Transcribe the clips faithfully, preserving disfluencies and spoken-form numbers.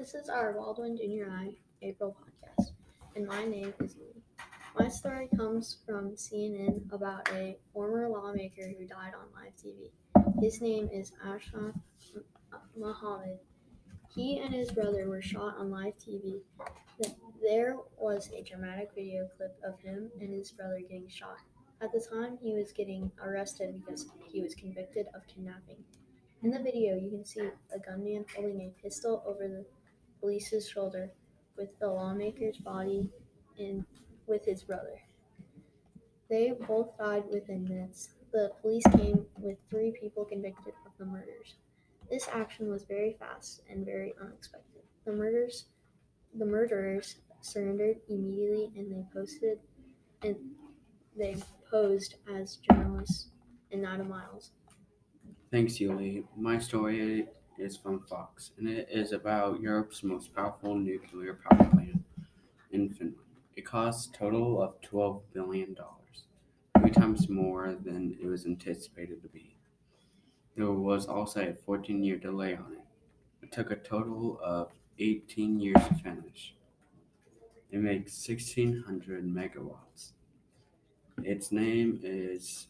This is our Baldwin Junior High April podcast, and my name is Lee. My story comes from C N N about a former lawmaker who died on live T V. His name is Ashraf Mohammed. He and his brother were shot on live T V. There was a dramatic video clip of him and his brother getting shot. At the time, he was getting arrested because he was convicted of kidnapping. In the video, you can see a gunman holding a pistol over the police's shoulder with the lawmaker's body and with his brother. They both died within minutes. The police came with three people convicted of the murders. This action was very fast and very unexpected. The murders, the murderers surrendered immediately, and they posted and they posed as journalists and Nada Miles. Thanks, Yuli. My story is from Fox, and it is about Europe's most powerful nuclear power plant in Finland. It cost a total of twelve billion dollars, three times more than it was anticipated to be. There was also a fourteen-year delay on it. It took a total of eighteen years to finish. It makes sixteen hundred megawatts. Its name is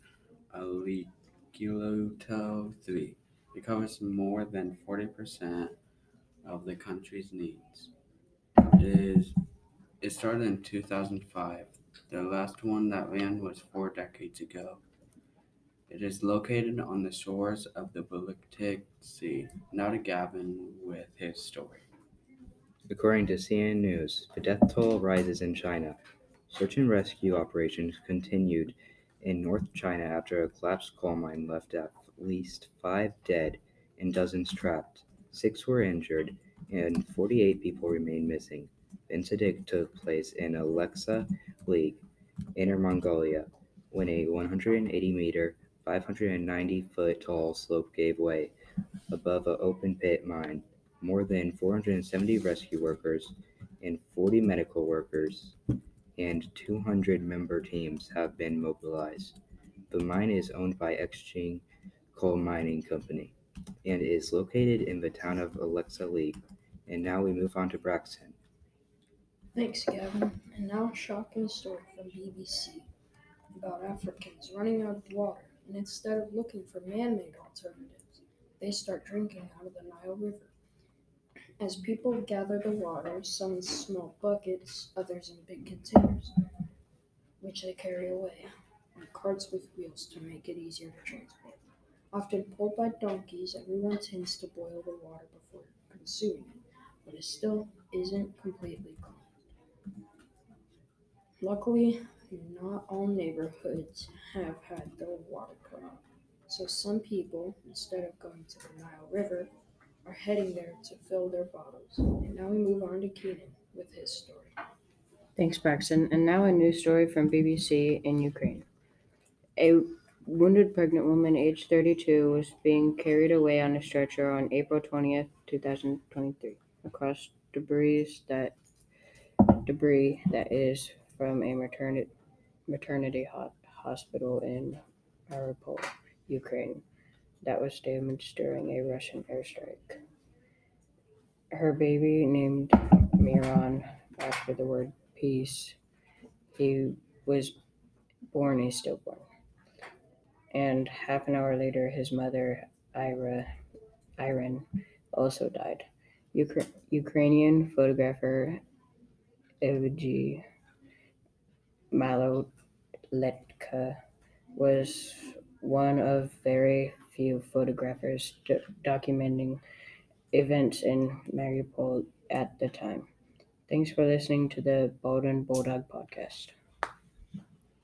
Olkiluoto three. It covers more than forty percent of the country's needs. It is it started in two thousand five. The last one that ran was four decades ago. It is located on the shores of the Baltic Sea. Now to Gavin with his story. According to C N N News, the death toll rises in China. Search and rescue operations continued in North China after a collapsed coal mine left at least five dead and dozens trapped. Six were injured, and forty-eight people remain missing. The incident took place in Alexa Lake, Inner Mongolia, when a one hundred eighty meter, five hundred ninety foot tall slope gave way above an open pit mine. More than four hundred seventy rescue workers and forty medical workers and two hundred member teams have been mobilized. The mine is owned by Xinjiang Coal Mining Company and is located in the town of Alexa Lake. And now we move on to Braxton. Thanks, Gavin. And now a shocking story from B B C about Africans running out of water, and instead of looking for man-made alternatives, they start drinking out of the Nile River. As people gather the water, some in small buckets, others in big containers, which they carry away on carts with wheels to make it easier to transport. Often pulled by donkeys, everyone tends to boil the water before consuming it, but it still isn't completely clean. Luckily, not all neighborhoods have had their water cut off, so some people, instead of going to the Nile River, are heading there to fill their bottles. And now we move on to Keenan with his story. Thanks, Braxton. And now a news story from B B C in Ukraine. A wounded pregnant woman aged thirty-two was being carried away on a stretcher on April twentieth, twenty twenty-three, across debris that debris that is from a maternity maternity ho- hospital in Mariupol, Ukraine, that was damaged during a Russian airstrike. Her baby, named Miran after the word peace, he was born a stillborn. And half an hour later, his mother, Ira, Irene, also died. Ukra- Ukrainian photographer Evgeny Maloletka was one of very few photographers do- documenting events in Mariupol at the time. Thanks for listening to the Baldwin Bulldog podcast.